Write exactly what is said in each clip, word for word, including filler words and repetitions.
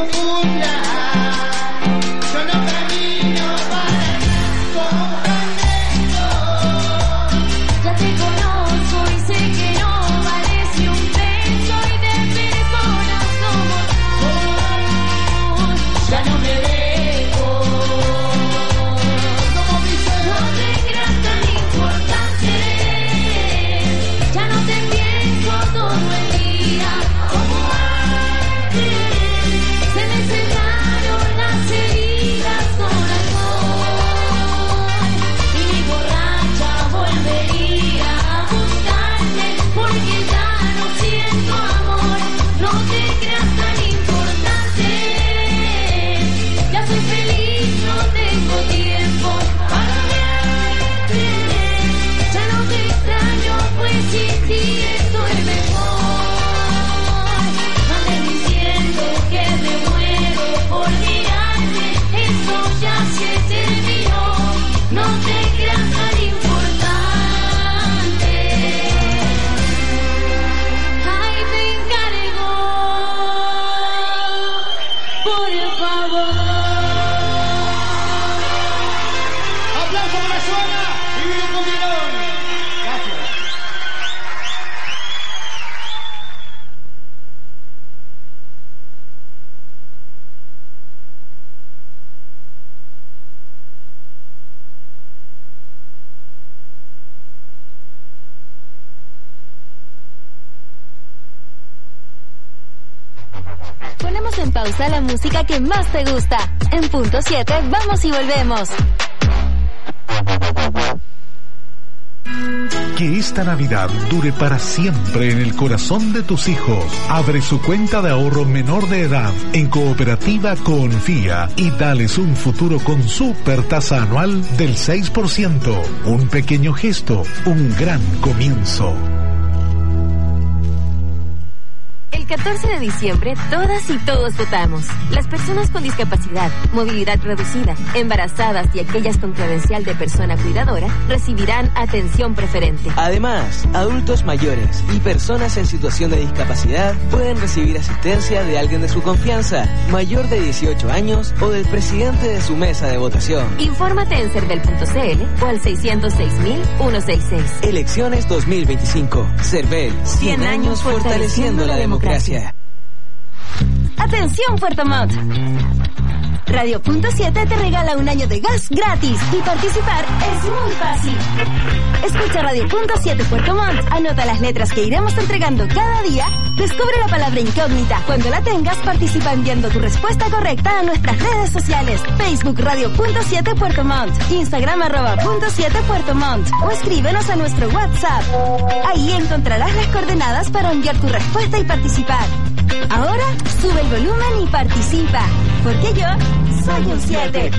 Ponemos en pausa la música que más te gusta. En punto siete, vamos y volvemos. Que esta Navidad dure para siempre en el corazón de tus hijos. Abre su cuenta de ahorro menor de edad en Cooperativa Confía y dales un futuro con super tasa anual del seis por ciento. Un pequeño gesto, un gran comienzo. El catorce de diciembre, todas y todos votamos. Las personas con discapacidad, movilidad reducida, embarazadas y aquellas con credencial de persona cuidadora recibirán atención preferente. Además, adultos mayores y personas en situación de discapacidad pueden recibir asistencia de alguien de su confianza, mayor de dieciocho años o del presidente de su mesa de votación. Infórmate en cervel punto c l o al seiscientos seis mil ciento sesenta y seis. Elecciones dos mil veinticinco. Cervel, cien años fortaleciendo la democracia. Atención Puerto Montt. Radio Punto siete te regala un año de gas gratis y participar es muy fácil. Escucha Radio Punto siete Puerto Montt, anota las letras que iremos entregando cada día, descubre la palabra incógnita. Cuando la tengas, participa enviando tu respuesta correcta a nuestras redes sociales. Facebook Radio Punto siete Puerto Montt, Instagram arroba Punto siete Puerto Montt o escríbenos a nuestro WhatsApp. Ahí encontrarás las coordenadas para enviar tu respuesta y participar. Ahora sube el volumen y participa, porque yo soy un siete.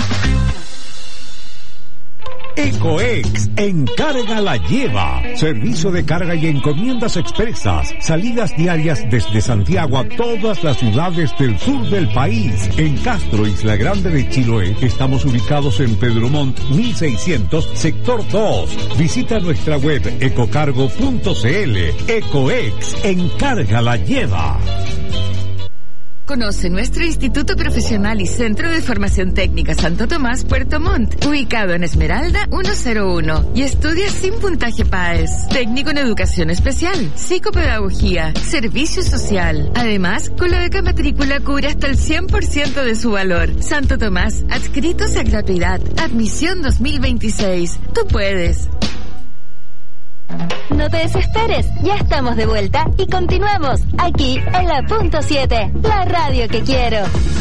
Ecoex, Encarga la Lleva. Servicio de carga y encomiendas expresas. Salidas diarias desde Santiago a todas las ciudades del sur del país. En Castro, Isla Grande de Chiloé, estamos ubicados en Pedro Montt mil seiscientos, sector dos. Visita nuestra web ecocargo punto c l. Ecoex, Encarga la Lleva. Conoce nuestro Instituto Profesional y Centro de Formación Técnica Santo Tomás, Puerto Montt, ubicado en Esmeralda ciento uno, y estudia sin puntaje P A E S, técnico en educación especial, psicopedagogía, servicio social. Además, con la beca matrícula cubre hasta el cien por ciento de su valor. Santo Tomás, adscritos a gratuidad, admisión dos mil veintiséis. Tú puedes. No te desesperes, ya estamos de vuelta y continuamos aquí en la Punto siete, la radio que quiero.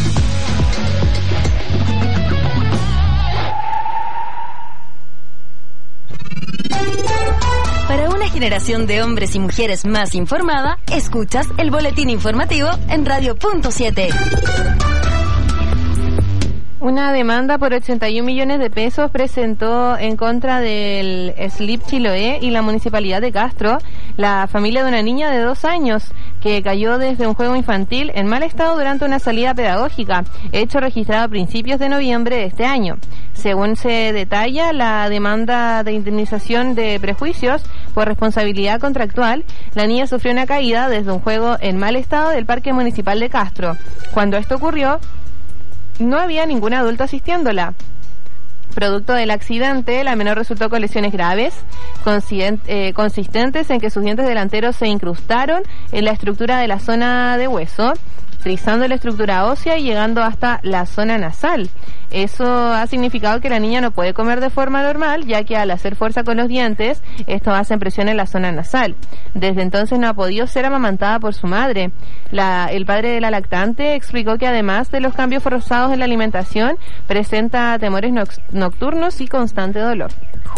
Para una generación de hombres y mujeres más informada, escuchas el boletín informativo en Radio Punto siete. Una demanda por ochenta y un millones de pesos presentó en contra del S L I P Chiloé y la Municipalidad de Castro la familia de una niña de dos años que cayó desde un juego infantil en mal estado durante una salida pedagógica, hecho registrado a principios de noviembre de este año. Según se detalla, la demanda de indemnización de prejuicios por responsabilidad contractual, la niña sufrió una caída desde un juego en mal estado del Parque Municipal de Castro. Cuando esto ocurrió, no había ningún adulto asistiéndola. Producto del accidente, la menor resultó con lesiones graves, eh, consistentes en que sus dientes delanteros se incrustaron en la estructura de la zona de hueso, trizando la estructura ósea y llegando hasta la zona nasal. Eso ha significado que la niña no puede comer de forma normal, ya que al hacer fuerza con los dientes, esto hace presión en la zona nasal. Desde entonces no ha podido ser amamantada por su madre. La, el padre de la lactante explicó que además de los cambios forzados en la alimentación, presenta temores nox, nocturnos y constante dolor.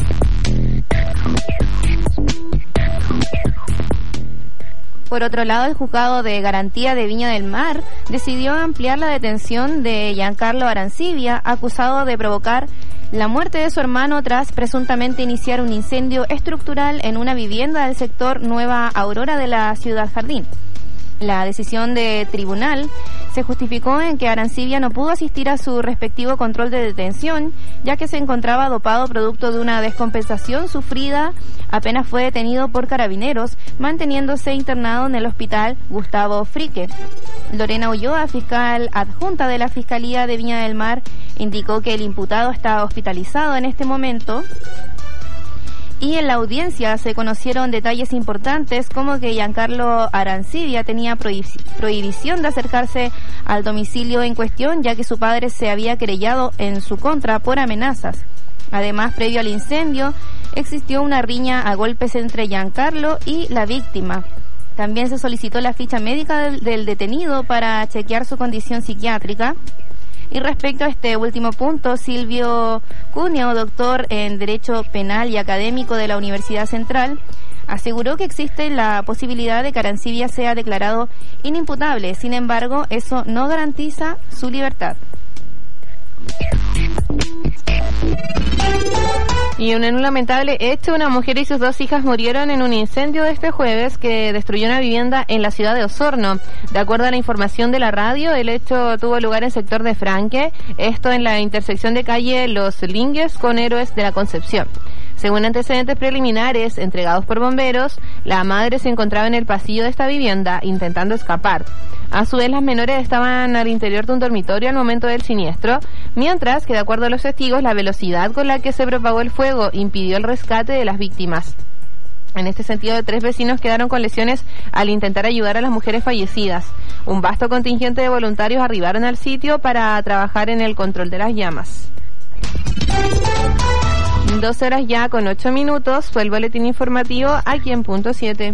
Por otro lado, el juzgado de garantía de Viña del Mar decidió ampliar la detención de Giancarlo Arancibia, acusado de provocar la muerte de su hermano tras presuntamente iniciar un incendio estructural en una vivienda del sector Nueva Aurora de la Ciudad Jardín. La decisión de tribunal se justificó en que Arancibia no pudo asistir a su respectivo control de detención, ya que se encontraba dopado producto de una descompensación sufrida apenas fue detenido por carabineros, manteniéndose internado en el hospital Gustavo Frique. Lorena Ulloa, fiscal adjunta de la Fiscalía de Viña del Mar, indicó que el imputado está hospitalizado en este momento. Y en la audiencia se conocieron detalles importantes como que Giancarlo Arancibia tenía prohib- prohibición de acercarse al domicilio en cuestión, ya que su padre se había querellado en su contra por amenazas. Además, previo al incendio, existió una riña a golpes entre Giancarlo y la víctima. También se solicitó la ficha médica del, del detenido para chequear su condición psiquiátrica. Y respecto a este último punto, Silvio Cuneo, doctor en Derecho Penal y académico de la Universidad Central, aseguró que existe la posibilidad de que Arancibia sea declarado inimputable. Sin embargo, eso no garantiza su libertad. Y en un lamentable hecho, una mujer y sus dos hijas murieron en un incendio de este jueves que destruyó una vivienda en la ciudad de Osorno. De acuerdo a la información de la radio, el hecho tuvo lugar en el sector de Franque, esto en la intersección de calle Los Lingues con Héroes de la Concepción. Según antecedentes preliminares entregados por bomberos, la madre se encontraba en el pasillo de esta vivienda intentando escapar. A su vez, las menores estaban al interior de un dormitorio al momento del siniestro, mientras que, de acuerdo a los testigos, la velocidad con la que se propagó el fuego impidió el rescate de las víctimas. En este sentido, tres vecinos quedaron con lesiones al intentar ayudar a las mujeres fallecidas. Un vasto contingente de voluntarios arribaron al sitio para trabajar en el control de las llamas. Dos horas ya con ocho minutos fue el boletín informativo aquí en Punto siete.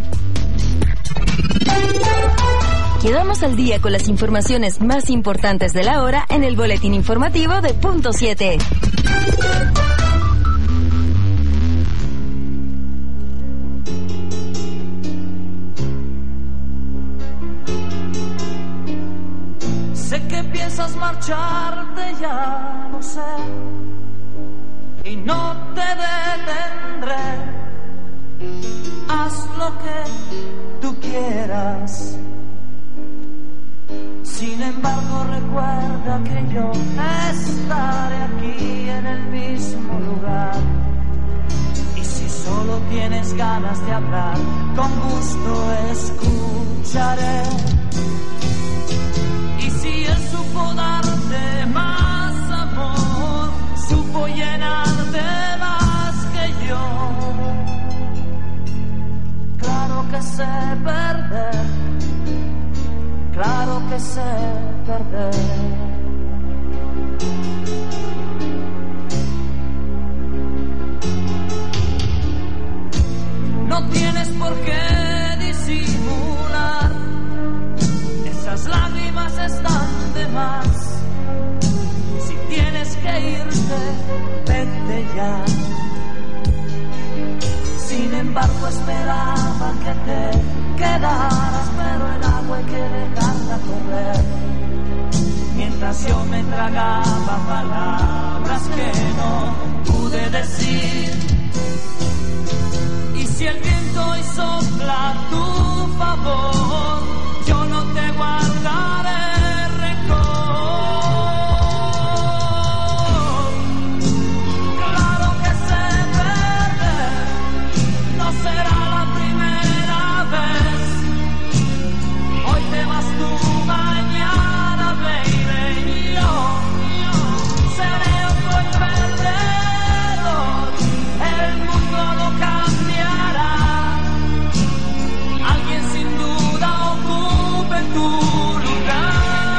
Quedamos al día con las informaciones más importantes de la hora en el boletín informativo de Punto siete. Sé que piensas marcharte, ya lo sé, y no te detendré. Haz lo que tú quieras. Sin embargo, recuerda que yo estaré aquí en el mismo lugar. Y si solo tienes ganas de hablar, con gusto escucharé. Y si él supo darte más amor, supo llenarte más que yo. Claro que sé perder, claro que sé perder. No tienes por qué disimular, esas lágrimas están de más. Si tienes que irte, vete ya. Sin embargo, esperaba que te quedaras, pero el agua hay que dejarla correr. yo me tragaba palabras que no pude decir. Y si el viento hoy sopla a tu favor, yo no te guardaré rencor. Claro que sé perder, no será la primera vez. Hoy te vas tú, mañana baby, y yo seré otro perdedor. El mundo no cambiará, alguien sin duda ocupe tu lugar.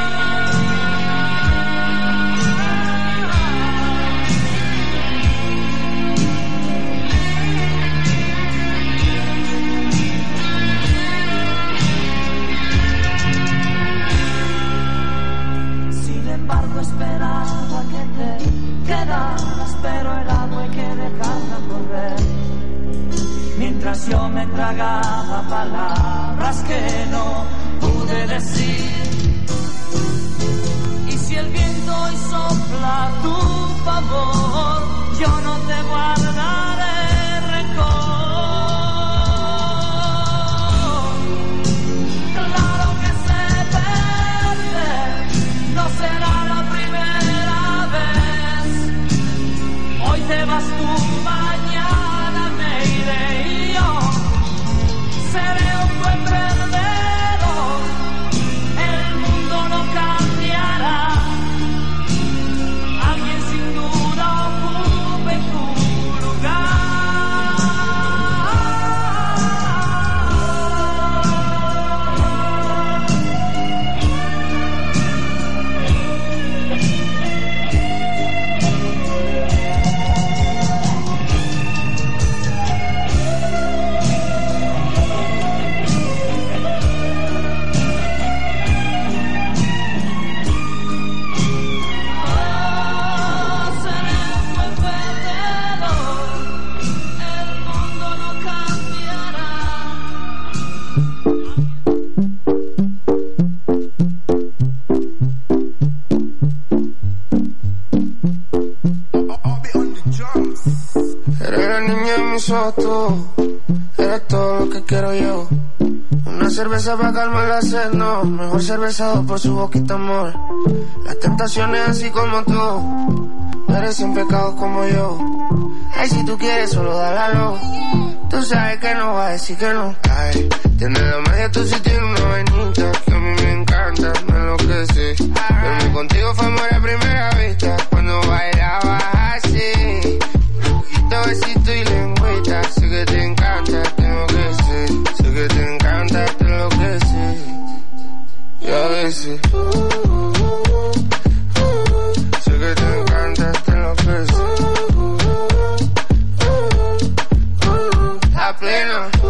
Sin embargo esperaba que te quedaras, pero el agua hay que dejarla correr. Mientras yo me tragaba palabras que no pude decir. Y si el viento hoy sopla a tu favor, yo no te guardaré rencor. Claro que sé perder, no será la primera vez. Hoy te vas tú, mañana me iré y yo seré un buen perdedor. El mundo no cambiará, alguien sin duda ocupe tu lugar. Eres la niña de mis ojos, tú eres todo lo que quiero yo. Una cerveza para calmar la sed, no. Mejor cervezado por su boquita, amor. Las tentaciones así como tú, eres sin pecados como yo. Ay, si tú quieres solo dale a lo. Tú sabes que no va a decir que no. Ay, tienes la magia, tú sí tienes una vainita que a mí me encanta, me enloquece. Verme contigo fue amor a primera vista, cuando bailabas así. Besito y lengüita, sé que te encanta, tengo que ser. Sé que te encanta, te lo que sé. Y a veces uh, uh, uh, sé que te encanta, te lo que sé. uh, uh, uh, La plena uh,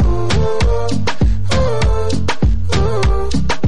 uh, uh,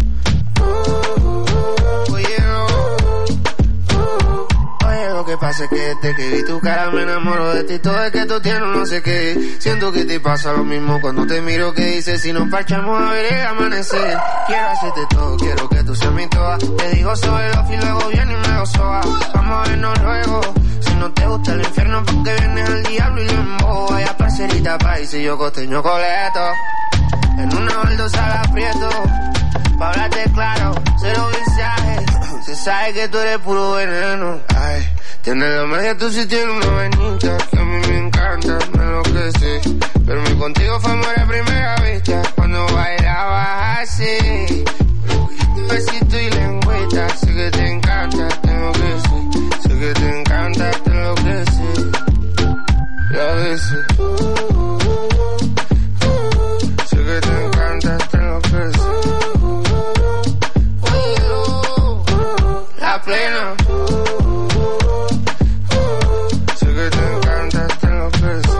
uh, Oye, uh, uh, oye, lo que pasa es que desde que vi tu cara me enamoro de ti. Todo es que tú tienes no sé qué. Siento que te pasa lo mismo cuando te miro. Que dices si nos parchamos a ver el amanecer. Quiero hacerte todo, quiero que tú seas mi toa. Te digo sobre los y luego viene y me lo soba. Vamos a vernos luego. Si no te gusta el infierno porque vienes al diablo y le embobo. Vaya parcerita país y yo costeño coleto. En una baldosa la aprieto. Pa' hablarte claro, cero mensajes. Se sabe que tú eres puro veneno. Ay, tienes la magia, tú sí tienes una vainita que a mí me encanta, me enloquece. Verme contigo fue amor a primera vista, cuando bailabas así. Besito y lengüita, sé que te encanta, tengo que ser. Sé que te encanta, te enloquece. Y a veces uh, uh, uh, sé que te encanta, te enloquece. La plena sé que te encanta, te enloquece.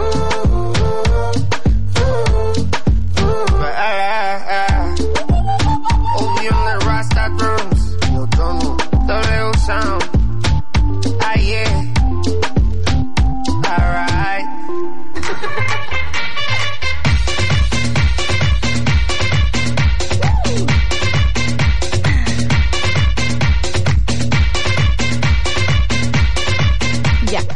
Obi on the Rasta drums, yo tono W sound. Ah yeah, alright.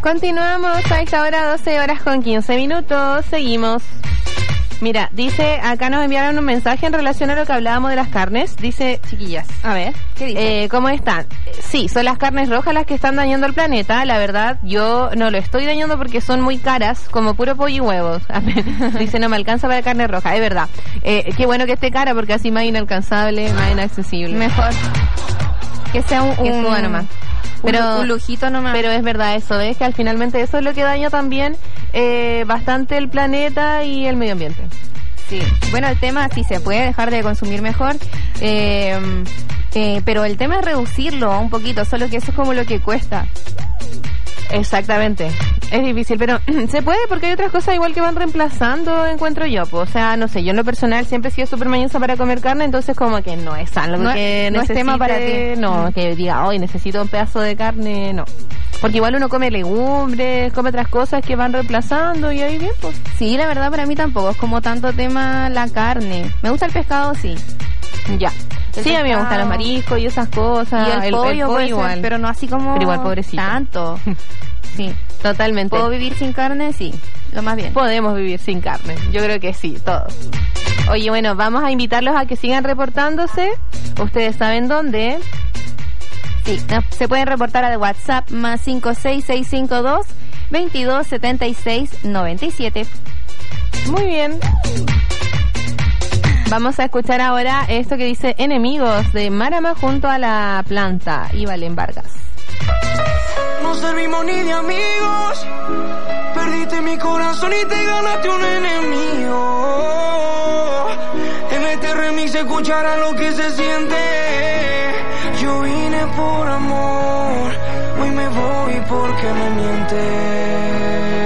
Continuamos a esta hora, doce horas con quince minutos. Seguimos. Mira, dice, acá nos enviaron un mensaje en relación a lo que hablábamos de las carnes. Dice, chiquillas, a ver, ¿qué dice? Eh, ¿Cómo están? Sí, son las carnes rojas las que están dañando el planeta. La verdad, yo no lo estoy dañando porque son muy caras, como puro pollo y huevos. Dice, no me alcanza para carne roja. Es verdad. Eh, qué bueno que esté cara porque así más inalcanzable, más inaccesible. Mejor que sea un... Que un suba nomás. Pero, un, un lujito nomás. Pero es verdad eso, ¿ves? Que al finalmente eso es lo que daña también eh, bastante el planeta y el medio ambiente. Sí, bueno, el tema sí se puede dejar de consumir mejor, eh, eh, pero el tema es reducirlo un poquito, solo que eso es como lo que cuesta. Exactamente, es difícil, pero se puede porque hay otras cosas igual que van reemplazando, encuentro yo, pues, o sea, no sé, yo en lo personal siempre he sido súper mañosa para comer carne, entonces como que no es algo no, que no necesite, es tema para ti, no, que diga, hoy necesito un pedazo de carne, no, porque igual uno come legumbres, come otras cosas que van reemplazando y ahí bien, pues. Sí, la verdad para mí tampoco es como tanto tema la carne, me gusta el pescado, sí. Ya. El sí, pescado, a mí me gustan los mariscos y esas cosas. Y el, el pollo, el pollo igual. Ser, pero no así como... Pero igual pobrecito. Tanto. Sí. Totalmente. ¿Puedo vivir sin carne? Sí. Lo más bien. Podemos vivir sin carne. Yo creo que sí, todos. Oye, bueno, vamos a invitarlos a que sigan reportándose. Ustedes saben dónde. Sí, se pueden reportar al WhatsApp más cinco seis seis cinco dos, veintidós setenta y seis noventa y siete. Muy bien. Vamos a escuchar ahora esto que dice Enemigos de Marama junto a la planta y Valen Vargas. No servimos ni de amigos, perdiste mi corazón y te ganaste un enemigo. En este remix se escuchará lo que se siente. Yo vine por amor, hoy me voy porque me mientes.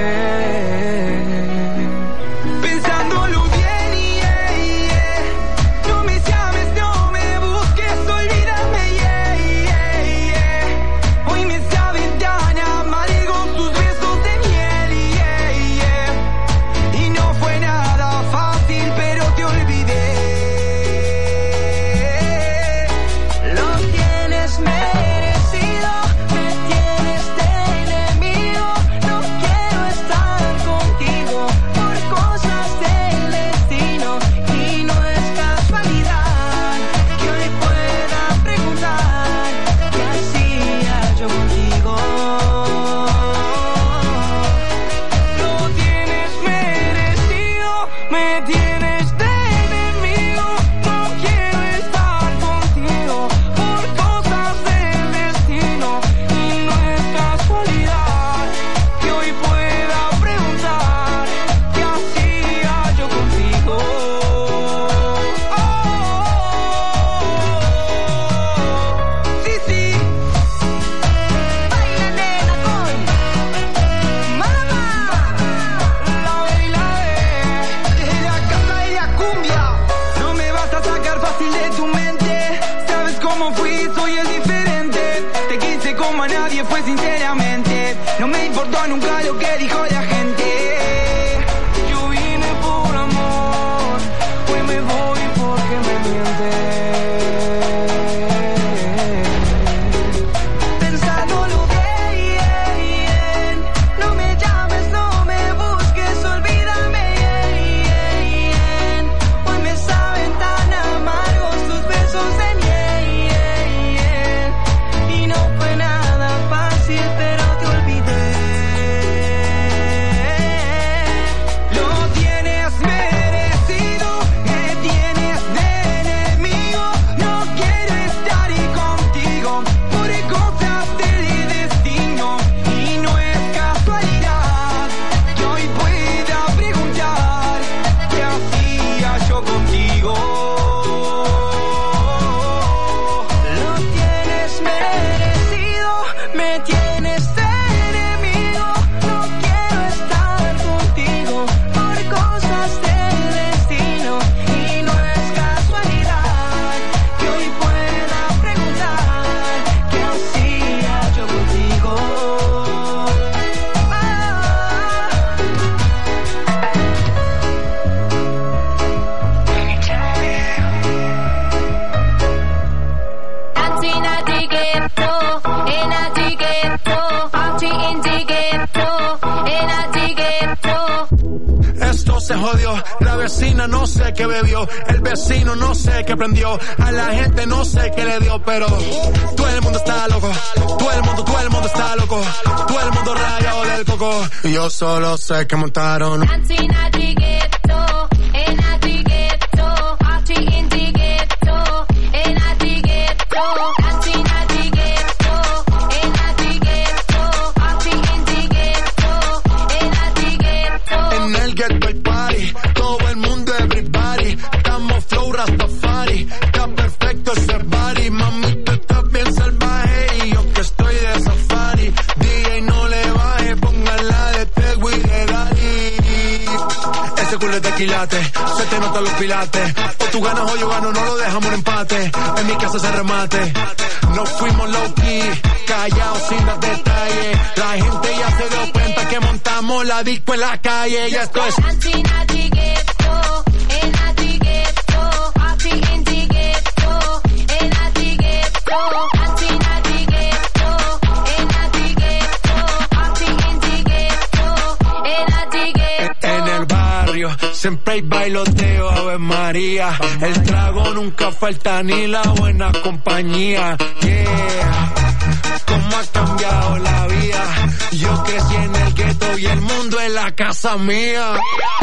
Nunca lo que dijo la gente. Yo vine por amor, hoy me voy porque me mientes. Pensándolo bien, no me llames, no me busques, olvídame. Hoy me saben tan amargos tus besos de miel. Y no fue nada fácil, pero te olvidé. jodió, la vecina no sé qué bebió, el vecino no sé qué prendió, a la gente no sé qué le dio, pero todo el mundo está loco, todo el mundo, todo el mundo está loco, todo el mundo rayado del coco, y yo solo sé que montaron. Se te notan los pilates, o tú ganas o yo gano, no lo dejamos en empate, en mi casa se remate, no fuimos low key, callados sin dar detalles, la gente ya se dio cuenta que montamos la disco en la calle, y esto es siempre hay bailoteo, Ave María. El trago nunca falta ni la buena compañía. Yeah, cómo ha cambiado la vida. Yo crecí en el gueto y el mundo es la casa mía.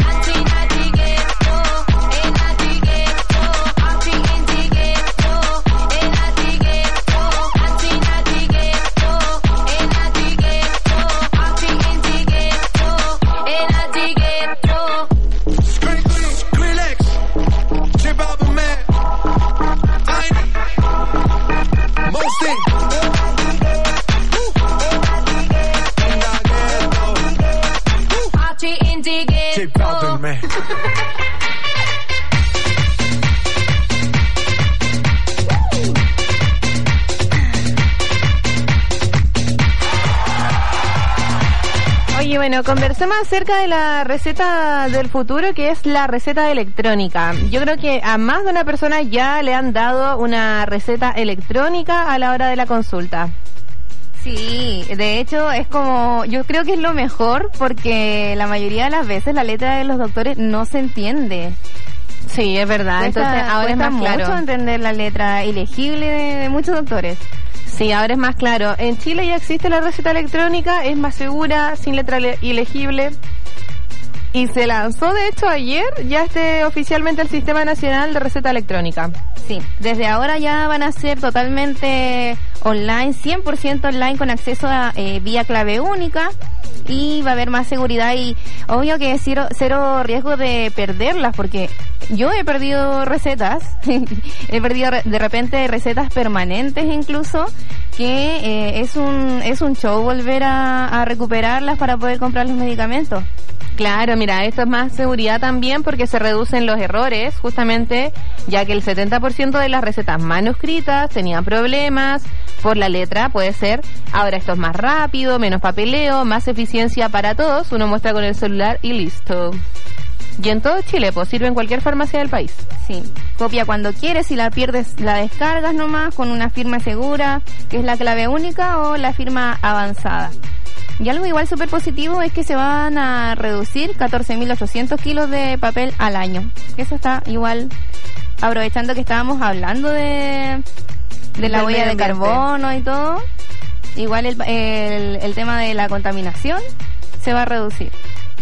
Oye, bueno, conversemos acerca de la receta del futuro, que es la receta electrónica. Yo creo que a más de una persona ya le han dado una receta electrónica a la hora de la consulta. Sí, de hecho es como, yo creo que es lo mejor, porque la mayoría de las veces la letra de los doctores no se entiende. Sí, es verdad. Cuesta, Entonces ahora es más mucho claro entender la letra ilegible de, de muchos doctores. Sí, ahora es más claro. En Chile ya existe la receta electrónica, es más segura, sin letra ilegible. Y se lanzó, de hecho, ayer ya este oficialmente el Sistema Nacional de Receta Electrónica. Sí, desde ahora ya van a ser totalmente online, cien por ciento online, con acceso a eh, vía clave única, y va a haber más seguridad y obvio que cero, cero riesgo de perderlas, porque yo he perdido recetas, he perdido de repente recetas permanentes incluso, que eh, es un es un show volver a, a recuperarlas para poder comprar los medicamentos. Claro, mira, esto es más seguridad también porque se reducen los errores, justamente, ya que el setenta por ciento de las recetas manuscritas tenían problemas por la letra, puede ser. Ahora esto es más rápido, menos papeleo, más eficiencia para todos. Uno muestra con el celular y listo. Y en todo Chile, pues sirve en cualquier farmacia del país. Sí, copia cuando quieres, si la pierdes la descargas nomás con una firma segura, que es la clave única, o la firma avanzada. Y algo igual súper positivo es que se van a reducir catorce mil ochocientos kilos de papel al año. Eso está igual, aprovechando que estábamos hablando de, de la huella de carbono y todo, igual el, el, el tema de la contaminación se va a reducir.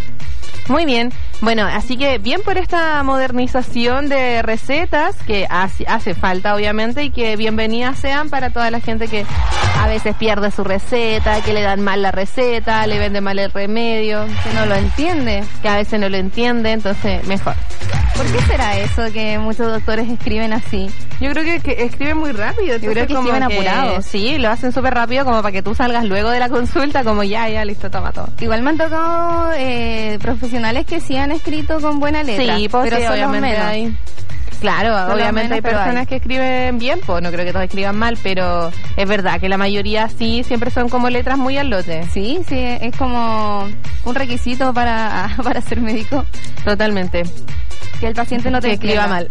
Muy bien, bueno, así que bien por esta modernización de recetas que hace, hace falta obviamente, y que bienvenidas sean para toda la gente que a veces pierde su receta, que le dan mal la receta, le venden mal el remedio, que no lo entiende, que a veces no lo entiende, entonces mejor. ¿Por qué será eso que muchos doctores escriben así? Yo creo que, que escriben muy rápido. Yo creo que escriben apurados. Sí, lo hacen súper rápido como para que tú salgas luego de la consulta como ya, ya, listo, toma todo. Igual me han tocado eh, profesionales que sí han escrito con buena letra. Sí, pues, pero sí, son los menos. Hay, claro, son obviamente menos, hay personas hay. que escriben bien, pues no creo que todos escriban mal, pero es verdad que la mayoría sí, siempre son como letras muy al lote. Sí, sí, es como un requisito para, para ser médico. Totalmente. Que el paciente no te escriba mal.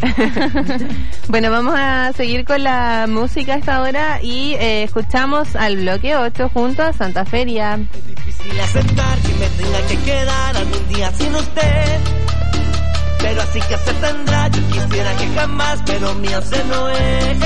Bueno, vamos a seguir con la música a esta hora y eh, escuchamos al bloque ocho junto a Santa Feria. Es difícil aceptar que me tenga que quedar algún día sin usted. pero así que se tendrá. Yo quisiera que jamás, pero mío se no es.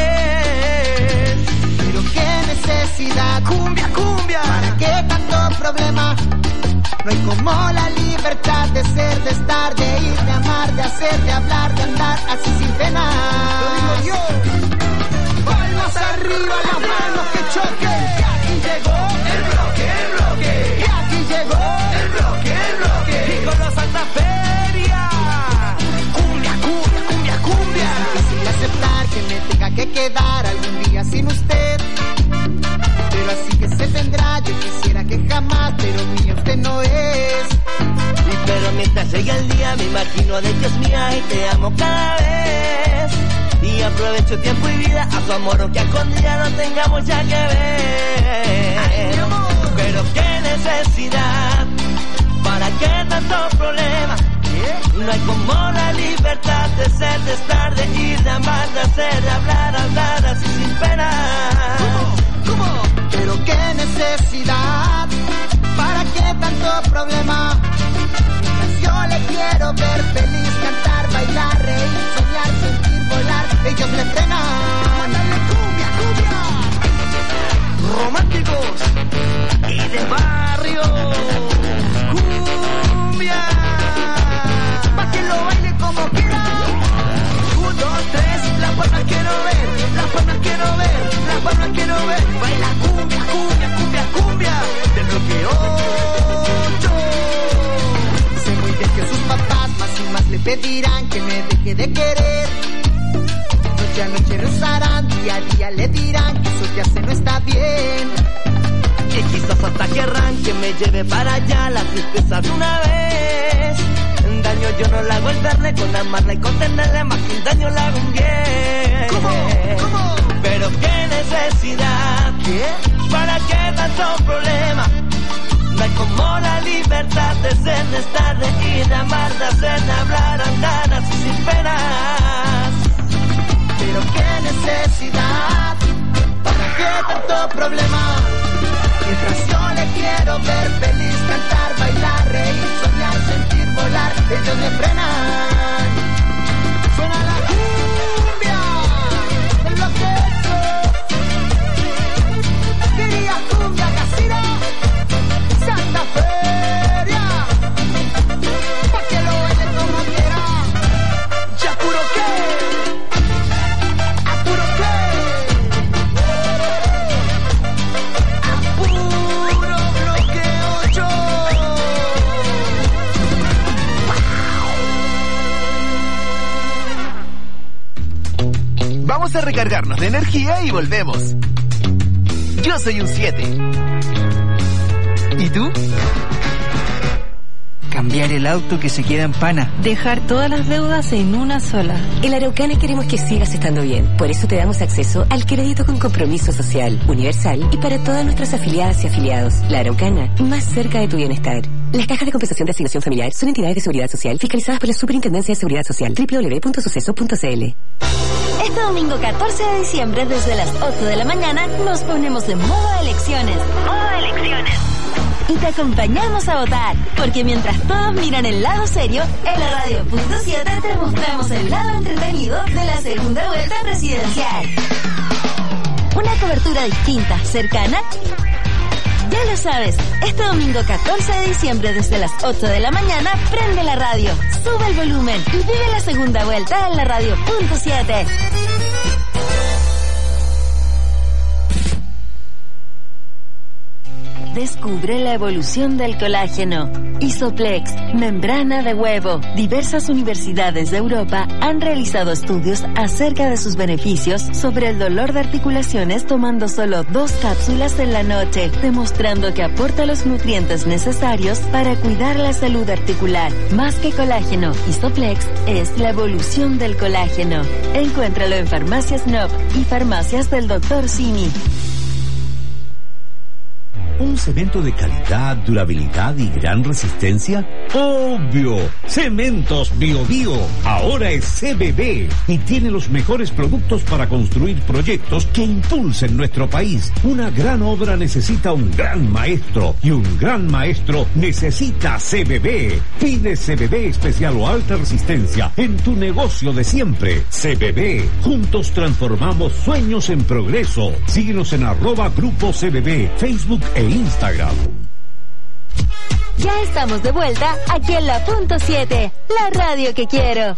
Pero qué necesidad, cumbia, cumbia, ¿para qué tanto problema? No hay como la libertad de ser, de estar, de ir, de amar, de hacer, de hablar, de andar así sin pena. Lo digo yo. Palmas arriba, las manos que choquen. Que aquí llegó el bloque, el bloque. Que aquí llegó el bloque, el bloque. Y con los Santa Feria. Cumbia, cumbia, cumbia, cumbia. Es difícil aceptar que me tenga que quedar algún día sin usted. Pero así que se tendrá, yo quisiera que jamás, pero mío usted no es. Y pero mientras llega el día me imagino de Dios mía y te amo cada vez. Y aprovecho tiempo y vida a tu amor, aunque algún día no tengamos ya que ver. Ay, mi amor. Pero qué necesidad, ¿para qué tanto problema? No hay como la libertad de ser, de estar, de ir, de amar, de hacer, de hablar, hablar así sin pena. ¿Cómo? ¿Cómo? Pero qué necesidad, ¿para qué tanto problema? Yo le quiero ver feliz, cantar, bailar, reír, soñar, sentir, volar. Ellos me frenan. ¡Dale cumbia, cumbia! Románticos y de barrio. Cumbia. Pa' que lo baile como quiera. Un, dos, tres, las palmas quiero ver, las palmas quiero ver, las palmas quiero ver. Baila cumbia, cumbia, cumbia, cumbia. Del bloque ocho. Sé muy bien que sus papás más y más le pedirán que me deje de querer. Noche a noche rezarán, día a día le dirán que eso que hace no está bien. Y quizás hasta querrán que me lleve para allá la tristeza de una vez. Daño yo no la hago el darle, con amarla y contenerle, más que un daño la hago un bien. ¿Cómo? ¿Cómo? Pero qué necesidad, ¿qué? ¿Para qué tanto problema? No hay como la libertad de ser, de estar, de ir, de amar, de hacer, de hablar, andar así sin penas. Pero qué necesidad, ¿para qué tanto problema? Mientras yo le quiero ver feliz, cantar, bailar, reír, soñar, sentir, volar, ellos me frenan. Suena la cumbia, el bloque ocho. Quería cumbia casera, Santa Feria, pa' que lo baile como quiera. Ya puro que, apuro que, puro bloque ocho. Vamos a recargarnos de energía y volvemos. Yo soy un siete. ¿Y tú? Cambiar el auto que se queda en pana. Dejar todas las deudas en una sola. En la Araucana queremos que sigas estando bien. Por eso te damos acceso al crédito con compromiso social, universal y para todas nuestras afiliadas y afiliados. La Araucana, más cerca de tu bienestar. Las cajas de compensación de asignación familiar son entidades de seguridad social fiscalizadas por la Superintendencia de Seguridad Social. doble u doble u doble u punto suceso punto c l. Este domingo catorce de diciembre, desde las ocho de la mañana, nos ponemos en modo elecciones. Modo elecciones. Y te acompañamos a votar, porque mientras todos miran el lado serio, en la Radio Punto siete te mostramos el lado entretenido de la segunda vuelta presidencial. Una cobertura distinta, cercana. Ya lo sabes, este domingo catorce de diciembre desde las ocho de la mañana, prende la radio, sube el volumen y vive la segunda vuelta en la Radio Punto siete. Descubre la evolución del colágeno. Isoplex, membrana de huevo. Diversas universidades de Europa han realizado estudios acerca de sus beneficios sobre el dolor de articulaciones tomando solo dos cápsulas en la noche, demostrando que aporta los nutrientes necesarios para cuidar la salud articular. Más que colágeno, Isoplex es la evolución del colágeno. Encuéntralo en Farmacias N O P y farmacias del doctor Simi. ¿Un cemento de calidad, durabilidad y gran resistencia? ¡Obvio! Cementos Bio Bio ahora es C B B y tiene los mejores productos para construir proyectos que impulsen nuestro país. Una gran obra necesita un gran maestro y un gran maestro necesita C B B. Pide C B B especial o alta resistencia en tu negocio de siempre. C B B. Juntos transformamos sueños en progreso. Síguenos en arroba Grupo C B B, Facebook e Instagram. Ya estamos de vuelta aquí en la punto siete, la radio que quiero.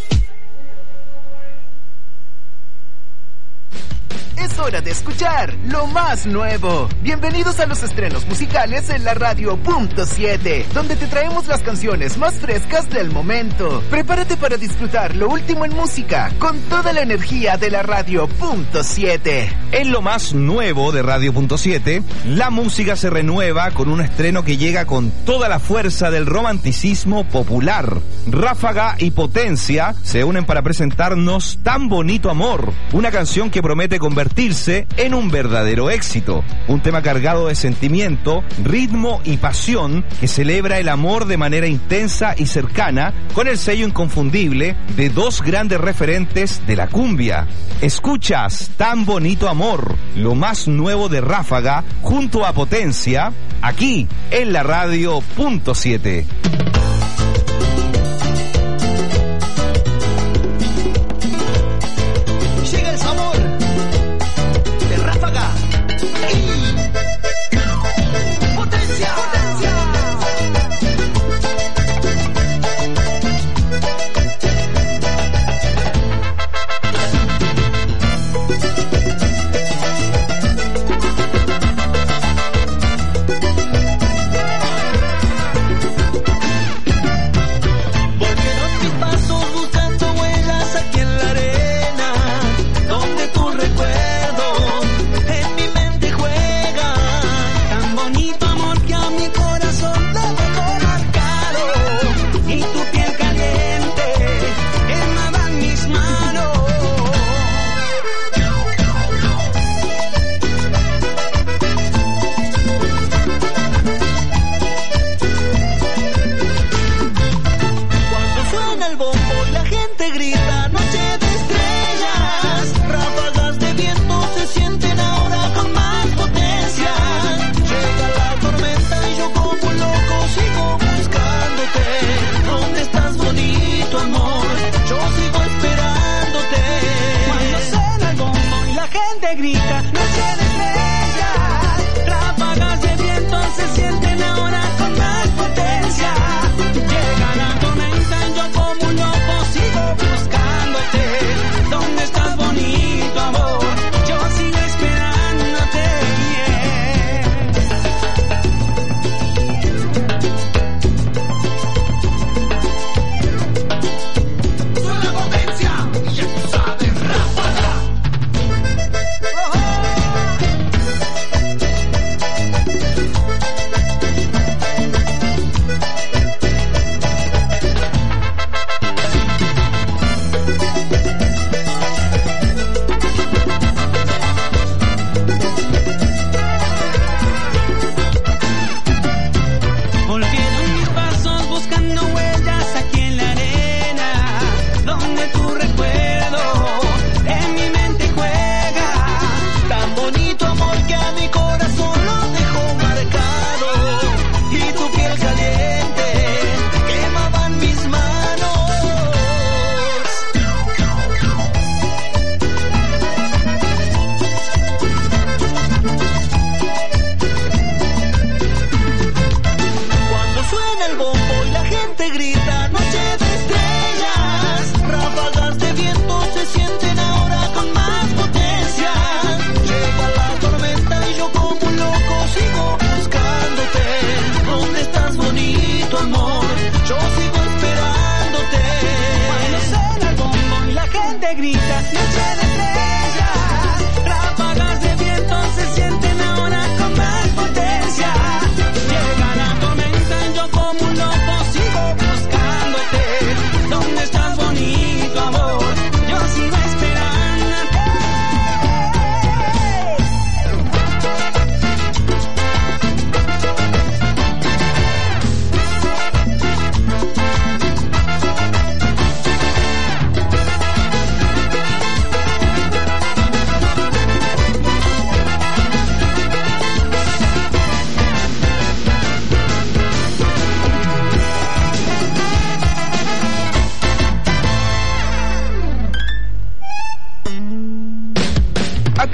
Es hora de escuchar lo más nuevo. Bienvenidos a los estrenos musicales en la radio punto siete, donde te traemos las canciones más frescas del momento. Prepárate para disfrutar lo último en música con toda la energía de la radio punto siete. En lo más nuevo de radio punto siete, la música se renueva con un estreno que llega con toda la fuerza del romanticismo popular. Ráfaga y Potencia se unen para presentarnos Tan Bonito Amor, una canción que promete convertirse en un verdadero éxito. Un tema cargado de sentimiento, ritmo y pasión que celebra el amor de manera intensa y cercana con el sello inconfundible de dos grandes referentes de la cumbia. Escuchas Tan Bonito Amor, lo más nuevo de Ráfaga junto a Potencia, aquí en la radio punto siete.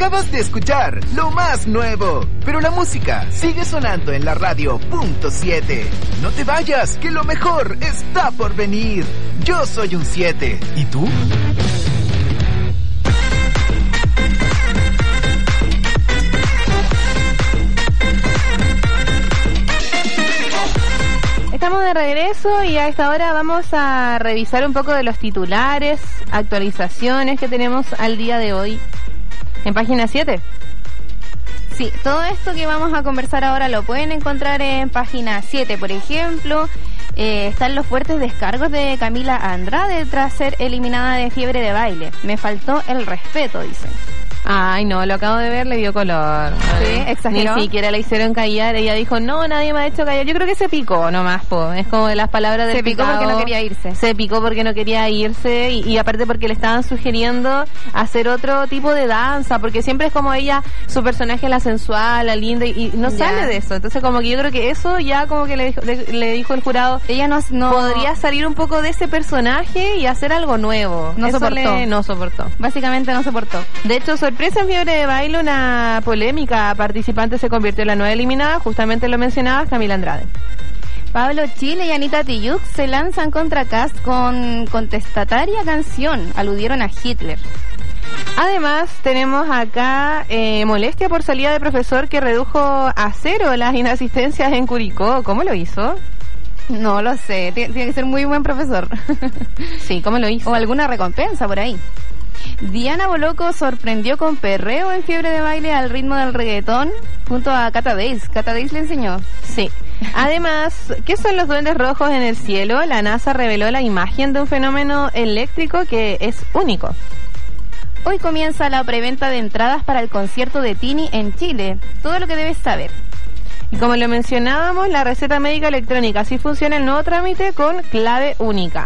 Acabas de escuchar lo más nuevo, pero la música sigue sonando en la radio punto siete. No te vayas, que lo mejor está por venir. Yo soy un siete. ¿Y tú? Estamos de regreso y a esta hora vamos a revisar un poco de los titulares, actualizaciones que tenemos al día de hoy en página siete. Sí, todo esto que vamos a conversar ahora lo pueden encontrar en página siete, por ejemplo. Eh, están los fuertes descargos de Camila Andrade tras ser eliminada de Fiebre de Baile. Me faltó el respeto, dicen. Ay, no, lo acabo de ver, le dio color. Sí, exageró. Ni siquiera la hicieron callar. Ella dijo, no, nadie me ha hecho callar. Yo creo que se picó nomás, po. Es como de las palabras del Se picó picado. porque no quería irse. Se picó porque no quería irse y, y aparte porque le estaban sugiriendo hacer otro tipo de danza, porque siempre es como ella, su personaje la sensual, la linda, y, y no Ya. sale de eso. Entonces como que yo creo que eso ya como que le dijo, le, le dijo el jurado, ella no, no podría salir un poco de ese personaje y hacer algo nuevo. No Eso soportó. le- no soportó. Básicamente no soportó. De hecho, sorpresa en Fiebre de Baile, una polémica participante se convirtió en la nueva eliminada, justamente lo mencionabas, Camila Andrade. Pablo Chile y Anita Tijoux se lanzan contra Cast con contestataria canción. Aludieron a Hitler. Además, tenemos acá eh, molestia por salida de profesor que redujo a cero las inasistencias en Curicó. ¿Cómo lo hizo? No lo sé, Tien- tiene que ser muy buen profesor. Sí, ¿cómo lo hizo? O alguna recompensa por ahí. Diana Boloco sorprendió con perreo en Fiebre de Baile al ritmo del reggaetón junto a Cata Days. Cata Days le enseñó. Sí. Además, ¿qué son los duendes rojos en el cielo? La NASA reveló la imagen de un fenómeno eléctrico que es único. Hoy comienza la preventa de entradas para el concierto de Tini en Chile. Todo lo que debes saber. Y como lo mencionábamos, la receta médica electrónica. Así funciona el nuevo trámite con clave única.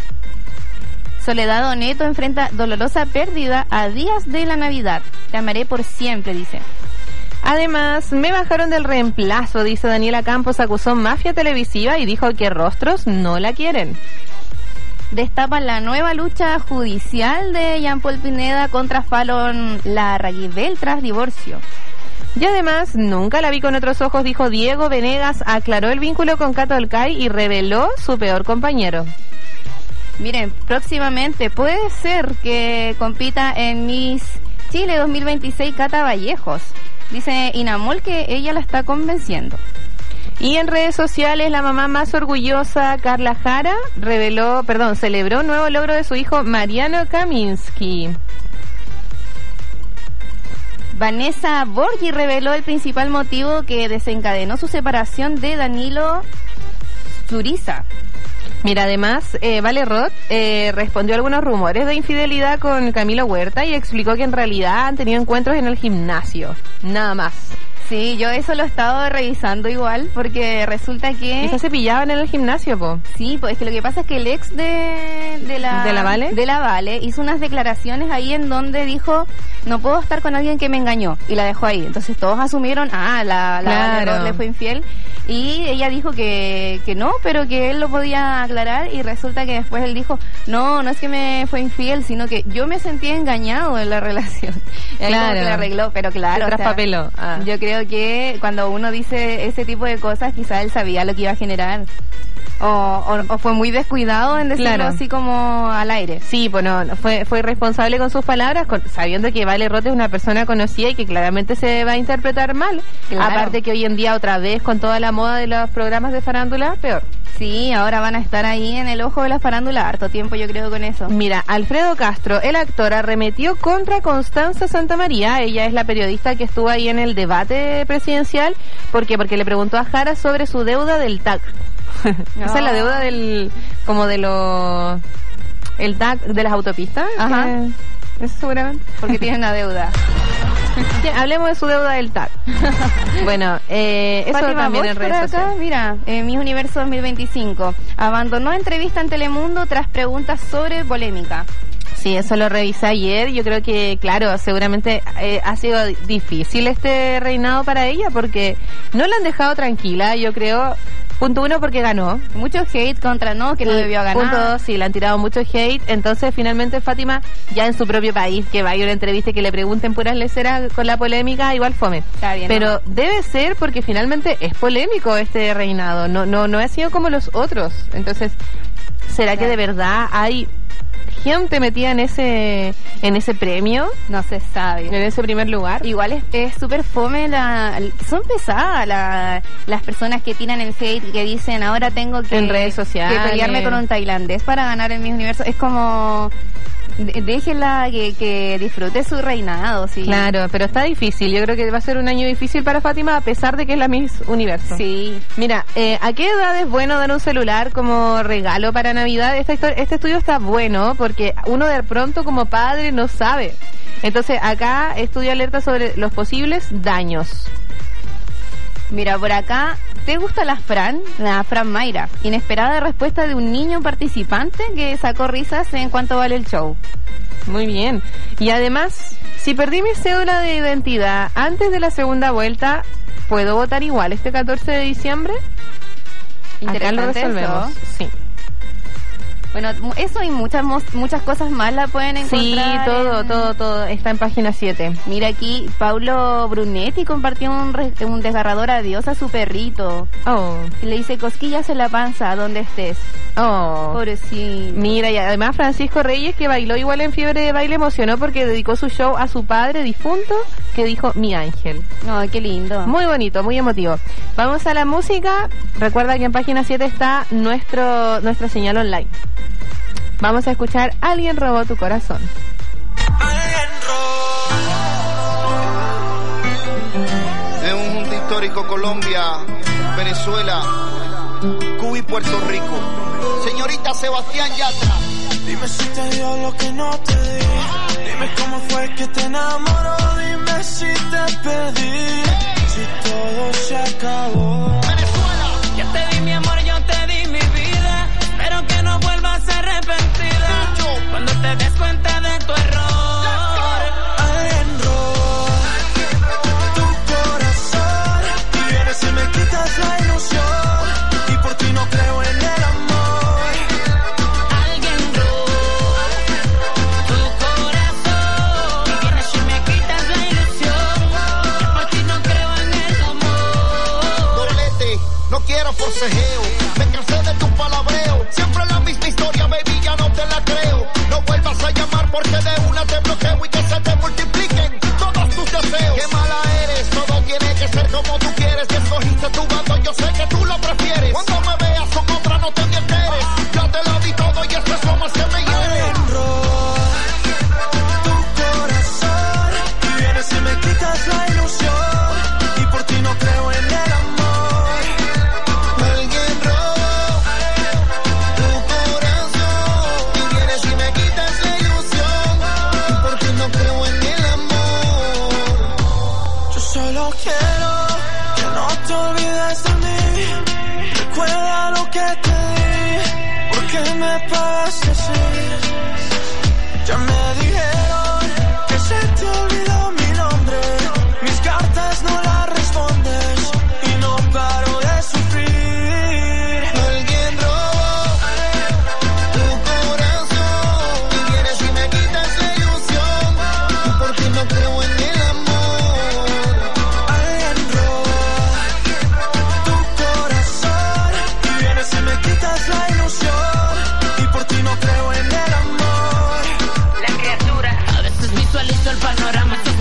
Soledad Oneto enfrenta dolorosa pérdida a días de la Navidad. Te amaré por siempre, dice. Además, me bajaron del reemplazo, dice Daniela Campos, acusó mafia televisiva y dijo que rostros no la quieren. Destapan la nueva lucha judicial de Jean Paul Pineda contra Fallon Larraguibel tras divorcio. Y además, nunca la vi con otros ojos, dijo Diego Venegas, aclaró el vínculo con Cato Alcay y reveló su peor compañero. Miren, próximamente puede ser que compita en Miss Chile dos mil veintiséis Cata Vallejos. Dice Inamol que ella la está convenciendo. Y en redes sociales, la mamá más orgullosa, Carla Jara, reveló, perdón, celebró un nuevo logro de su hijo Mariano Kaminsky. Vanessa Borghi reveló el principal motivo que desencadenó su separación de Danilo Zuriza. Mira, además, eh, Vale Roth eh, respondió a algunos rumores de infidelidad con Camilo Huerta y explicó que en realidad han tenido encuentros en el gimnasio, nada más. Sí, yo eso lo he estado revisando igual, porque resulta que... ¿Y se cepillaban en el gimnasio, po? Sí, pues es que lo que pasa es que el ex de, de la... ¿De la Vale? De la Vale hizo unas declaraciones ahí en donde dijo, no puedo estar con alguien que me engañó, y la dejó ahí. Entonces todos asumieron, ah, la, la Vale Claro. Roth le fue infiel, y ella dijo que, que no, pero que él lo podía aclarar, y resulta que después él dijo, no, no es que me fue infiel, sino que yo me sentía engañado en la relación. Y ahí como Claro. que le arregló, pero claro, Se o sea, traspapeló. Ah. yo creo que cuando uno dice ese tipo de cosas, quizá él sabía lo que iba a generar. O, o, o fue muy descuidado en decirlo Claro. así como al aire. Sí, pues no, no, fue, fue irresponsable con sus palabras, con- sabiendo que Vale Roth es una persona conocida y que claramente se va a interpretar mal. Claro. Aparte que hoy en día otra vez con toda la moda de los programas de farándula, peor. Sí, ahora van a estar ahí en el ojo de la farándula harto tiempo, yo creo, con eso. Mira, Alfredo Castro, el actor, arremetió contra Constanza Santamaría. Ella es la periodista que estuvo ahí en el debate presidencial. ¿Por qué? Porque le preguntó a Jara sobre su deuda del T A C. Esa es la deuda del, como de los, el T A C de las autopistas. Ajá. Que- Eso seguramente. Porque tienen una deuda. Ya, hablemos de su deuda del T A C. Bueno, eh, eso Fátima también Bosch en por redes acá, sociales. mira, eh, Miss Universo dos mil veinticinco. Abandonó entrevista en Telemundo tras preguntas sobre polémica. Sí, eso lo revisé ayer. Yo creo que, claro, seguramente eh, ha sido difícil este reinado para ella porque no la han dejado tranquila, yo creo. Punto uno, porque ganó. Mucho hate contra no, que no debió ganar. Punto dos, sí, le han tirado mucho hate. Entonces, finalmente, Fátima, ya en su propio país, que vaya a una entrevista y que le pregunten puras leceras con la polémica, igual fome. Está bien, Pero ¿no? debe ser porque finalmente es polémico este reinado. No, no, no ha sido como los otros. Entonces, ¿será que de verdad hay gente metida en ese en ese premio? No se sabe. En ese primer lugar. Igual es es súper fome, la, son pesadas la, las personas que tiran el hate y que dicen ahora tengo que, en redes sociales, que pelearme con un tailandés para ganar el Miss Universo. Es como... déjenla que, que disfrute su reinado, sí. Claro, pero está difícil. Yo creo que va a ser un año difícil para Fátima, a pesar de que es la Miss Universo. Sí. Mira, eh, ¿a qué edad es bueno dar un celular como regalo para Navidad? Esta historia, este estudio está bueno porque uno de pronto como padre no sabe. Entonces acá estudio alerta sobre los posibles daños. Mira, por acá, ¿te gusta la Fran? La Fran Mayra. Inesperada respuesta de un niño participante que sacó risas en cuanto vale el show. Muy bien. Y además, si perdí mi cédula de identidad antes de la segunda vuelta, ¿puedo votar igual este catorce de diciembre? Acá lo resolvemos. Eso. Sí. Bueno, eso y muchas muchas cosas más la pueden encontrar. Sí, todo, en... todo, todo. Está en página siete. Mira aquí, Paulo Brunetti compartió un, re, un desgarrador adiós a su perrito. Oh. Y le dice, cosquillas en la panza, donde estés. Oh. Pobrecito. Mira, y además Francisco Reyes, que bailó igual en Fiebre de Baile, emocionó porque dedicó su show a su padre difunto, que dijo, mi ángel. Ay, qué lindo. Muy bonito, muy emotivo. Vamos a la música. Recuerda que en página siete está nuestro nuestra señal online. Vamos a escuchar Alguien robó tu corazón. Es un junto histórico Colombia, Venezuela, Cuba y Puerto Rico. Señorita Sebastián Yatra. Dime si te dio lo que no te di. Dime cómo fue que te enamoró. Dime si te perdí. Si todo se acabó. Venezuela. Yo te di mi amor, yo te di mi vida. Espero que no vuelvas arrepentida. Cuando te des cuenta de tu error. Alguien robó tu corazón. Y vienes y me quitas la ilusión. Y por ti no creo en el amor. Alguien robó tu corazón. Y vienes y me quitas la ilusión. Y por ti no creo en el amor. Doblete, no quiero forcejeo. Me cansé de tu palabreo. Siempre la misma historia, baby, ya no te la creo. No vuelvas a llamar porque de una te bloqueo y que se te multipliquen todos tus deseos. Qué mala eres, todo tiene que ser como tú quieres. Que escogiste tu bando, yo sé que tú lo prefieres. Cuando me veas con otra no te me enteres. Ya te lo di todo y esto es lo más que me hiere. Alguien robó tu corazón. Y vienes y me quitas la ilusión. Y por ti no creo en el amor. Alguien robó tu corazón. Y vienes y me quitas la ilusión. Y por ti no creo en el amor. Yo solo quiero que no te olvides de mí. Recuerda lo que te di. ¿Por qué me pasa así? Ya me dijeron que se te olvidó mi nombre. Mis cartas no las respondes. Y no paro de sufrir. Alguien robó tu corazón. Y vienes y me quitas la ilusión. Y por ti no creo en el amor. Alguien robó tu corazón. Y vienes y me quitas la ilusión. Y por ti no creo en el amor. La criatura. A veces visualizo el panorama. Estos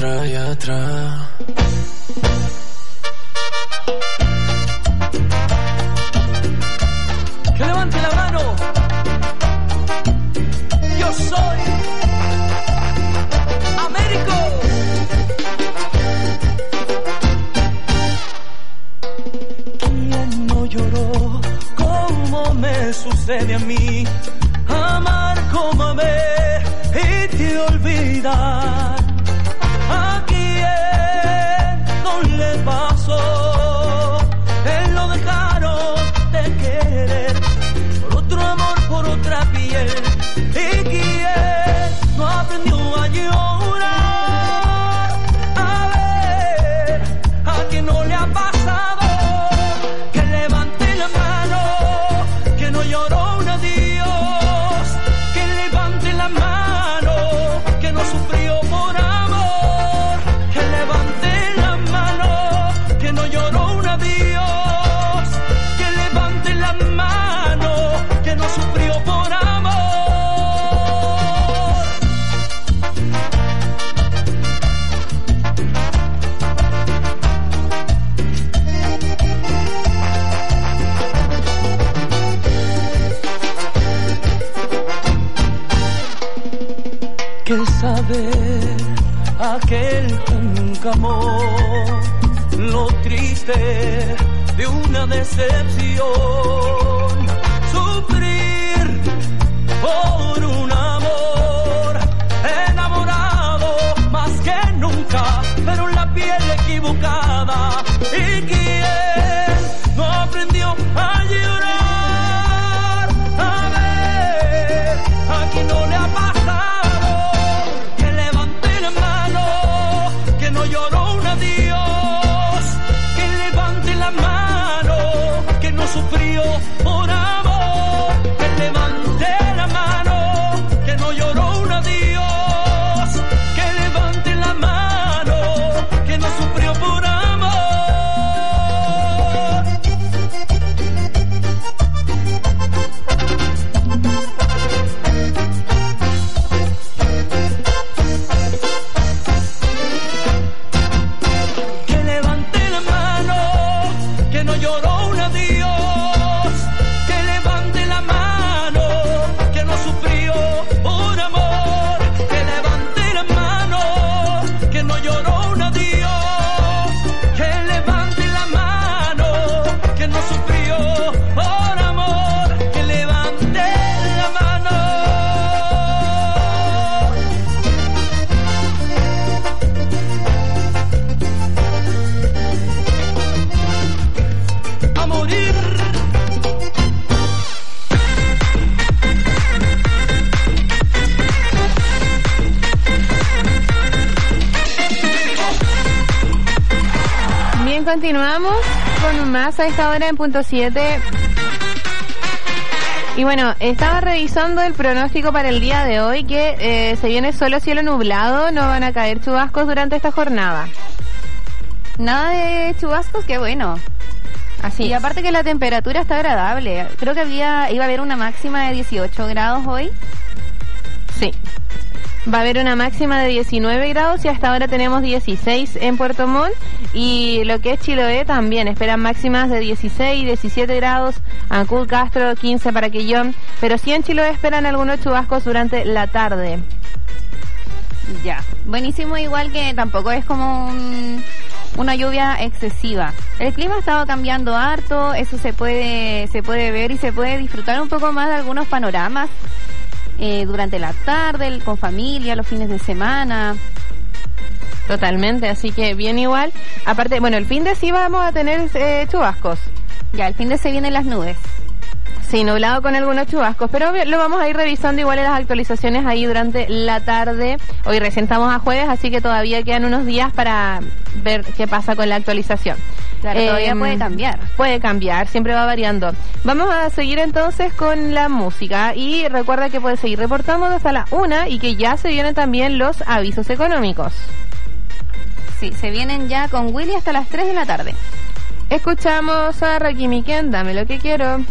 atrás y atrás. Que levante la mano. Yo soy Américo. ¿Quién no lloró como me sucede a mí? Amar como amé y te olvidar. ¿A quién no le pasó? Él lo dejaron de querer por otro amor, por otra piel. ¿Y quién no aprendió a llorar? A ver, ¿a quién no le ha pasado? Que levante la mano, que no lloró un adiós. Que levante la mano, que no sufrió por amor. Que levante la mano, que no lloró un adiós. Que levante la mano, que no sufrió por amor. Que saber aquel que nunca amó, lo triste de una decepción, sufrir por un amor, enamorado más que nunca, pero en la piel equivocada. ¿Y quién no aprendió a llorar? A ver, aquí no le ha pasado. Que levante la mano, que no lloró un adiós. Que levante la mano, que no sufrió por amor. Que levante la mano, que no lloró un adiós. Que levante la mano, que no sufrió por amor. Que levante la mano, que no lloró un adiós. Que levante la mano, que no sufrió por amor. Que levante la mano, que no lloró un adiós. Que levante la mano, que no sufrió por amor. Que levante la mano. A morir. Bien, continuamos con más a esta hora en punto siete. Y bueno, estaba revisando el pronóstico para el día de hoy, que eh, se viene solo cielo nublado, no van a caer chubascos durante esta jornada. Nada de chubascos, qué bueno. Así Y es. aparte que la temperatura está agradable. Creo que había iba a haber una máxima de dieciocho grados hoy. Sí. Va a haber una máxima de diecinueve grados y hasta ahora tenemos dieciséis en Puerto Montt. Y lo que es Chiloé también esperan máximas de dieciséis, diecisiete grados. Ancud, Castro, quince para Quillón. Pero sí en Chiloé esperan algunos chubascos durante la tarde. Ya. Buenísimo, igual que tampoco es como un, una lluvia excesiva. El clima ha estado cambiando harto, eso se puede, se puede ver y se puede disfrutar un poco más de algunos panoramas eh, durante la tarde, con familia, los fines de semana. Totalmente, así que bien igual. Aparte, bueno, el fin de sí vamos a tener eh, chubascos. Ya, el fin de se vienen las nubes. Sí, nublado con algunos chubascos, pero lo vamos a ir revisando igual en las actualizaciones ahí durante la tarde. Hoy recién estamos a jueves, así que todavía quedan unos días para ver qué pasa con la actualización. Claro, eh, todavía puede cambiar. Puede cambiar, siempre va variando. Vamos a seguir entonces con la música y recuerda que puedes seguir reportando hasta la una y que ya se vienen también los avisos económicos. Sí, se vienen ya con Willy hasta las tres de la tarde. Escuchamos a Rakim Ken, dame lo que quiero.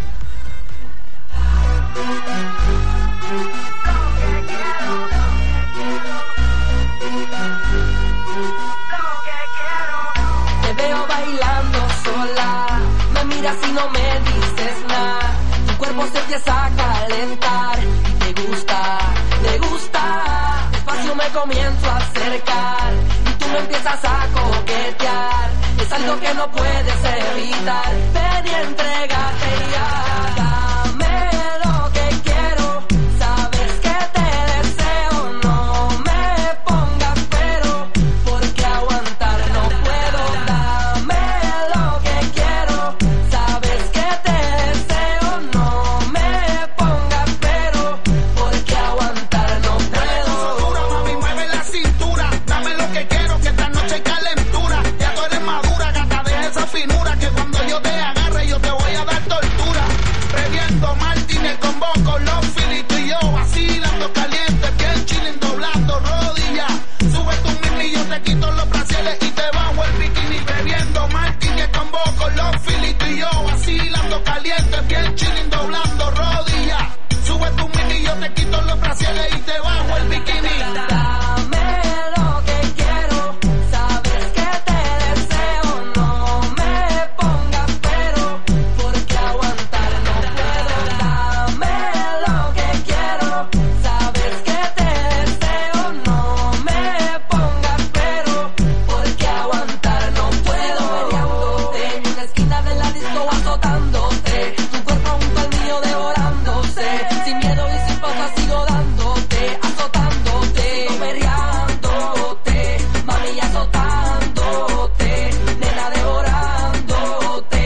comienzo a acercar y tú me empiezas a coquetear. Es algo que no puedes evitar. Ven y entrégate ya. Dame lo que quiero. Sabes que te deseo. No me pongas pero, porque aguantar no puedo. Dame lo que quiero. Sabes que te deseo. No me pongas pero, porque aguantar no puedo. Mami, mueve la cintura. Dame lo que quiero, que esta noche hay calentura. Ya tú eres madura, gata de esa finura, que cuando yo te agarre yo te voy a dar tortura. Bebiendo Martínez con Boco, los filitos y yo vacilando caliente, bien chilling, doblando rodillas. Sube tu mini, yo te quito los brasiles y te bajo el bikini. Bebiendo Martínez con Boco, los filitos y yo vacilando caliente, bien chilling, doblando rodillas. Sube tu mini, yo te quito los brasiles y te bajo el bikini. Dame lo que quiero. Sabes que te deseo. No me pongas pero, porque aguantar no puedo. Dame lo que quiero. Sabes que te deseo. No me pongas pero, porque aguantar no puedo. Peleándote en una esquina de la disco, azotándote. Tu cuerpo junto al mío devorándose. Sin miedo y sin pausa sigo dándote, azotándote, peleándote, mami, azotándote, nena, devorándote.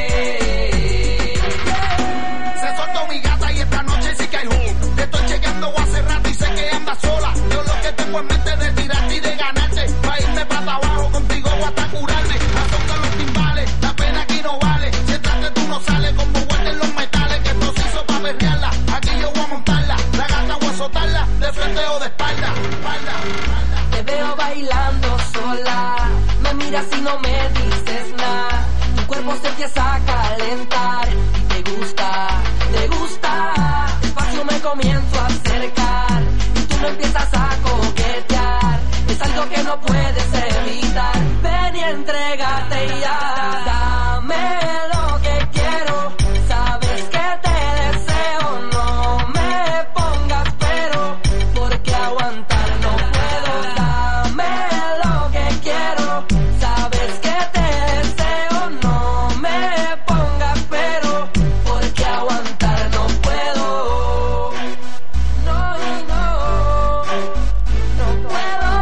Se soltó mi gata y esta noche sí que hay jugo. Te estoy chequeando hace rato y sé que andas sola. Yo lo que tengo en mente de tirarte y de ganarte. Pa' irme para abajo contigo o hasta curarme. Azota los timbales, la pena aquí no vale. Si estás que tú no sales como guarden los metales. Que esto se hizo pa' berrearla. Aquí yo voy a montarla. La gata voy a azotarla. De frente o de espalda. espalda. Te veo bailando sola, me miras y no me dices nada. Tu cuerpo se empieza a calentar y te gusta, te gusta. Despacio me comienzo a acercar y tú me empiezas a coquetear. Es algo que no puedes evitar. Ven y entrégate ya. Dame lo que quiero. Sabes que te deseo. No me pongas pero, porque aguantar no puedo. Dame lo que quiero. Sabes que te deseo. No me pongas pero, porque aguantar no puedo. No, no, no puedo.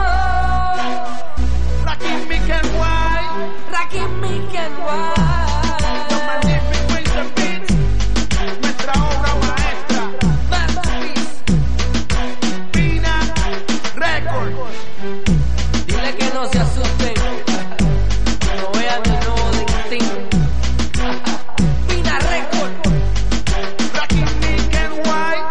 Rakim, Mick and White. Rakim, Mick and White. Los Magnific Winter Beats. Nuestra obra maestra. Masterpiece. Pina Record. Dile que no se asusten. No vean el nuevo de Instinct. Pina Record. Rakim, Mick and White.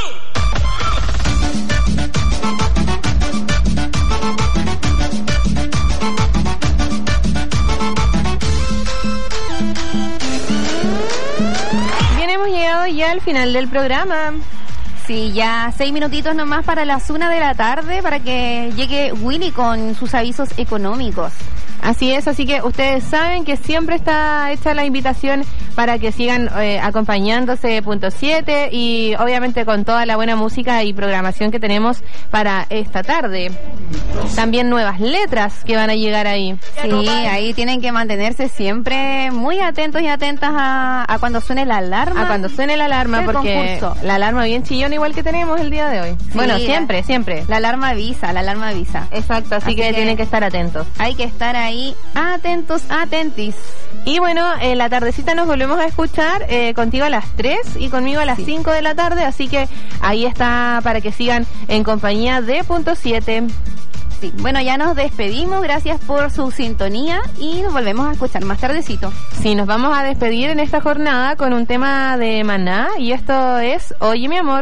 Bien, hemos llegado ya al final del programa. Sí, ya seis minutitos nomás para las una de la tarde para que llegue Willy con sus avisos económicos. Así es, así que ustedes saben que siempre está hecha la invitación para que sigan eh, acompañándose punto siete y obviamente con toda la buena música y programación que tenemos para esta tarde. También nuevas letras que van a llegar ahí. Sí, ahí tienen que mantenerse siempre muy atentos y atentas a, a cuando suene la alarma. A cuando suene la alarma, del porque concurso. la alarma bien chillona igual que tenemos el día de hoy. Sí, bueno, siempre, siempre. La alarma avisa, la alarma avisa. Exacto, así, Así que, que tienen que estar atentos. Hay que estar ahí atentos, atentis. Y bueno, en la tardecita nos volvemos a escuchar eh, contigo a las tres y conmigo a las Sí. cinco de la tarde, así que ahí está para que sigan en compañía de punto siete. Sí. Bueno, ya nos despedimos, gracias por su sintonía y nos volvemos a escuchar más tardecito. Sí, nos vamos a despedir en esta jornada con un tema de Maná y esto es Oye mi amor.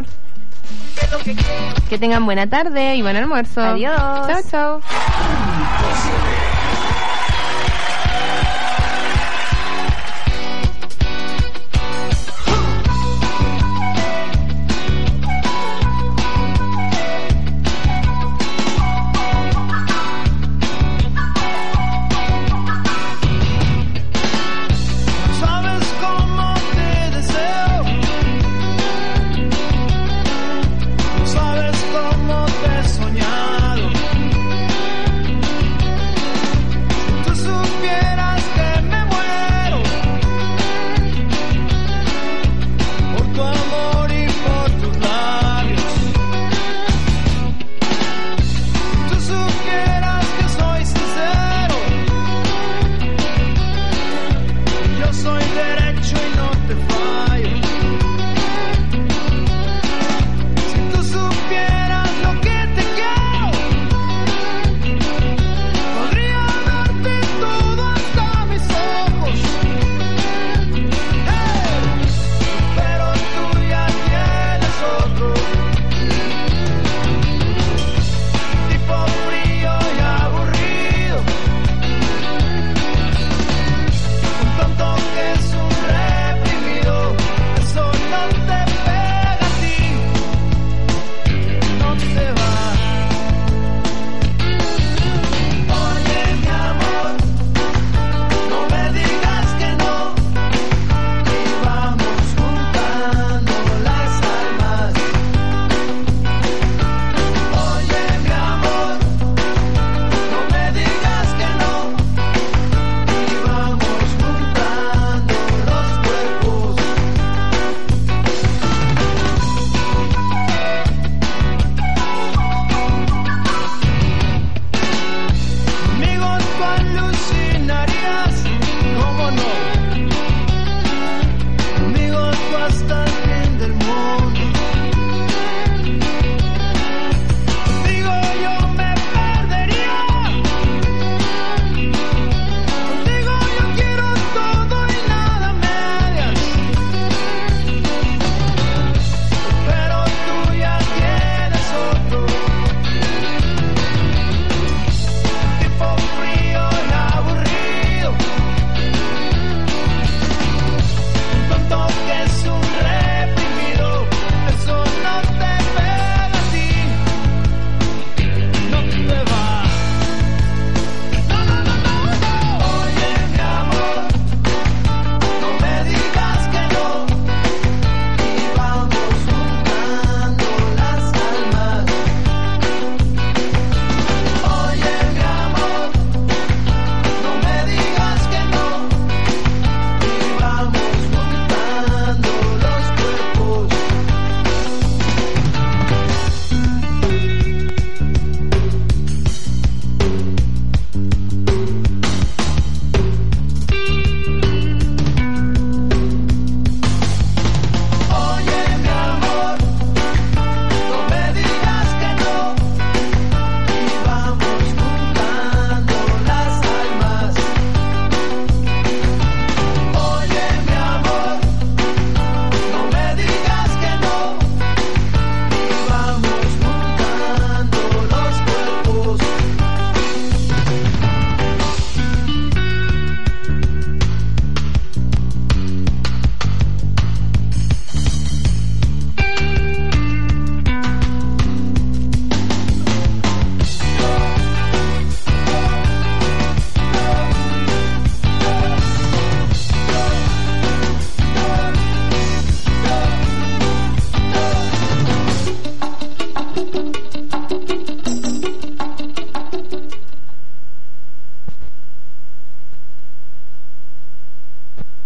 Que tengan buena tarde y buen almuerzo. Adiós. Chao, chao.